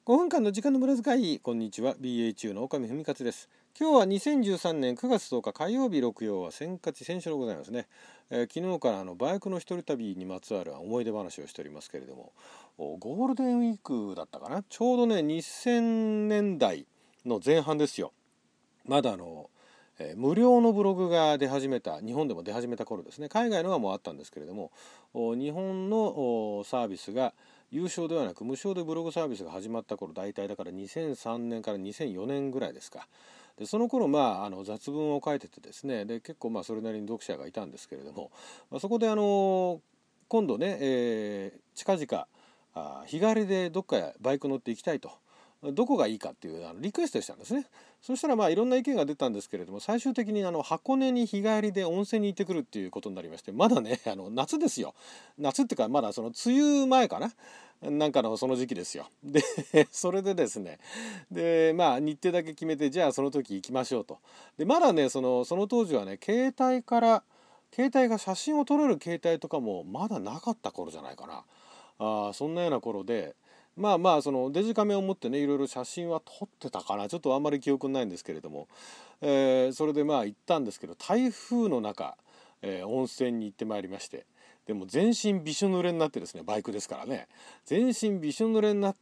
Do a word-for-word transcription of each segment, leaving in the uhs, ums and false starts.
ごふんかんの時間の無駄遣い。こんにちは、 ビーエイチユー の岡見文勝です。今日はにせんじゅうさんねんくがつとおか火曜日、六曜は先勝ち先週でございますね。えー、昨日からあのバイクの一人旅にまつわる思い出話をしておりますけれども、ゴールデンウィークだったかな、ちょうどねにせんねんだいの前半ですよ。まだあのえー無料のブログが出始めた、日本でも出始めた頃ですね。海外のはもうあったんですけれども、日本のサービスが有償ではなく無償でブログサービスが始まった頃、大体だからにせんさんねんからにせんよねんぐらいですか。でその頃まああの雑文を書いててですね、で結構まあそれなりに読者がいたんですけれども、まあ、そこであの今度ね、えー近々あ日帰りでどっかへバイク乗って行きたいと、どこがいいかっていうあのリクエストしたんですね。そしたらまあいろんな意見が出たんですけれども、最終的にあの箱根に日帰りで温泉に行ってくるっていうことになりまして、まだねあの夏ですよ。夏っていうかまだその梅雨前かな、なんかのその時期ですよ。でそれでですね、でまあ日程だけ決めて、じゃあその時行きましょうと。でまだねそのその当時はね、携帯から携帯が写真を撮れる携帯とかもまだなかった頃じゃないかな。あそんなような頃で、まあまあそのデジカメを持ってねいろいろ写真は撮ってたかな、ちょっとあんまり記憶ないんですけれども、えーそれでまあ行ったんですけど、台風の中、えー温泉に行ってまいりまして、でも全身びしょ濡れになってですね、バイクですからね、全身びしょ濡れになって、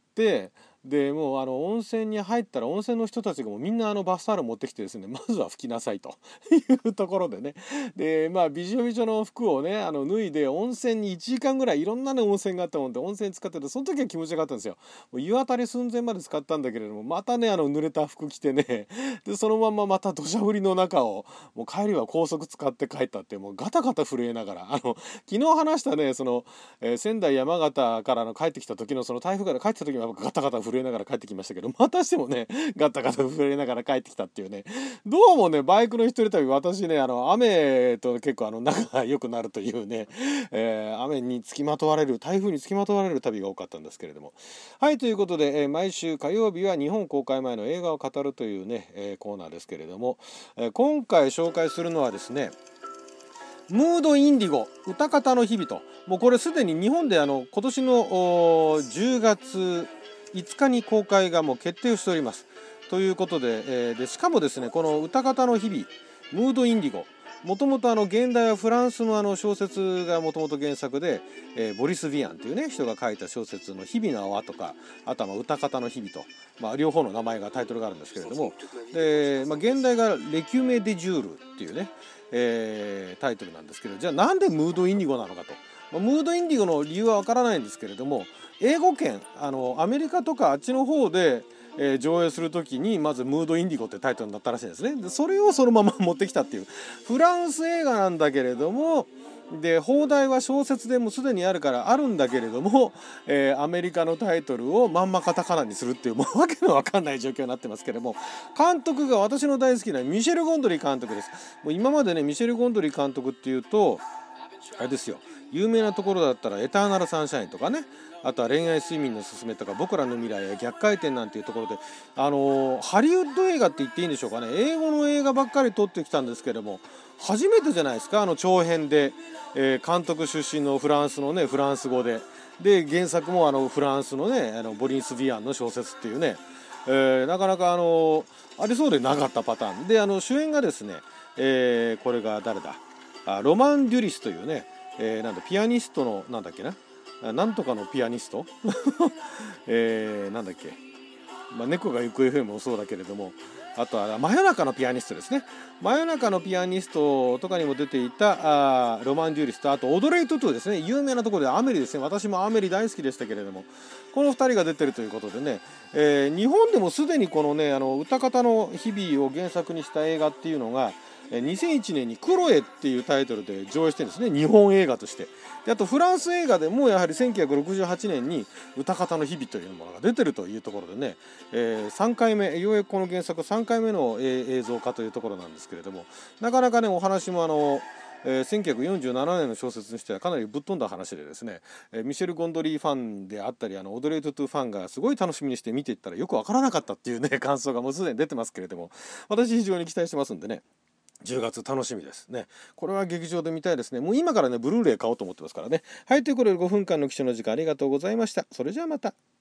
でもうあの温泉に入ったら、温泉の人たちがもうみんなあのバスタオル持ってきてですね、まずは拭きなさいというところでね、でまあびしょびしょの服をねあの脱いで、温泉にいちじかんぐらいいろんなね温泉があったもんで温泉使ってて、その時は気持ちよかったんですよ。もう湯あたり寸前まで使ったんだけれども、またねあの濡れた服着てね、でそのまままた土砂降りの中を、もう帰りは高速使って帰ったって、もうガタガタ震えながら、あの昨日話したねその、えー仙台山形からの帰ってきた時の、その台風から帰ってきた時はガタガタ震えながら帰ってきましたけど、またしてもねガタガタ震えながら帰ってきたっていうね、どうもねバイクの一人旅、私ねあの雨と結構あの仲が良くなるというね、えー雨につきまとわれる、台風につきまとわれる旅が多かったんですけれども、はい、ということで、えー毎週火曜日は日本公開前の映画を語るというね、えーコーナーですけれども、えー今回紹介するのはですね、ムードインディゴ歌方の日々と、もうこれすでに日本であの今年のじゅうがついつかに公開がもう決定しております。ということで、えーでしかもですね、この歌方の日々ムードインディゴ、もともとあの現代はフランスのあの小説がもともと原作で、えーボリス・ビアンというね人が書いた小説の日々の泡とか、あとはまあ歌方の日々と、まあ、両方の名前がタイトルがあるんですけれども、で、まあ、現代がレキュメ・デ・ジュールっていうね、えータイトルなんですけど、じゃあなんでムードインディゴなのかと、まあ、ムードインディゴの理由はわからないんですけれども、英語圏あのアメリカとかあっちの方で、えー上映するときにまずムードインディゴってタイトルになったらしいんですね。でそれをそのまま持ってきたっていう、フランス映画なんだけれども、で放題は小説でもすでにあるからあるんだけれども、えーアメリカのタイトルをまんまカタカナにするっていう、もうわけのわかんない状況になってますけれども、監督が私の大好きなミシェル・ゴンドリー監督です。もう今までねミシェル・ゴンドリー監督っていうとあれですよ、有名なところだったらエターナルサンシャインとかね、あとは恋愛睡眠のすすめとか僕らの未来や逆回転なんていうところで、あのーハリウッド映画って言っていいんでしょうかね、英語の映画ばっかり撮ってきたんですけども、初めてじゃないですか、あの長編で、えー監督出身のフランスのねフランス語で、で原作もあのフランスのねあのボリス・ビアンの小説っていうね、えーなかなかあのありそうでなかったパターンで、あの主演がですね、えーこれが誰だ、あロマン・デュリスというね、えーなんだピアニストのなんだっけな、あなんとかのピアニストえーなんだっけ、まあ、猫が行方不明もそうだけれども、あとは真夜中のピアニストですね、真夜中のピアニストとかにも出ていたあロマン・デュリスと、あとオドレイ・トゥトゥですね、有名なところでアメリですね、私もアメリ大好きでしたけれども、このふたりが出てるということでね、えー日本でもすでにこのねあの歌方の日々を原作にした映画っていうのがにせんいちねんにクロエっていうタイトルで上映してるんですね、日本映画として。であとフランス映画でもやはりせんきゅうひゃくろくじゅうはちねんに歌方の日々というものが出てるというところでね、えーさんかいめ、ようやくこの原作さんかいめの、えー映像化というところなんですけれども、なかなかねお話もあのえーせんきゅうひゃくよんじゅうななねんの小説にしてはかなりぶっ飛んだ話でですね、えーミシェル・ゴンドリーファンであったり、あのオドレイ・トゥトゥファンがすごい楽しみにして見ていったらよくわからなかったっていうね感想がもうすでに出てますけれども、私非常に期待してますんでね、じゅうがつ楽しみですね。これは劇場で見たいですね。もう今からねブルーレイ買おうと思ってますからね。はい、ということでごふんかんの貴重な時間ありがとうございました。それじゃあまた。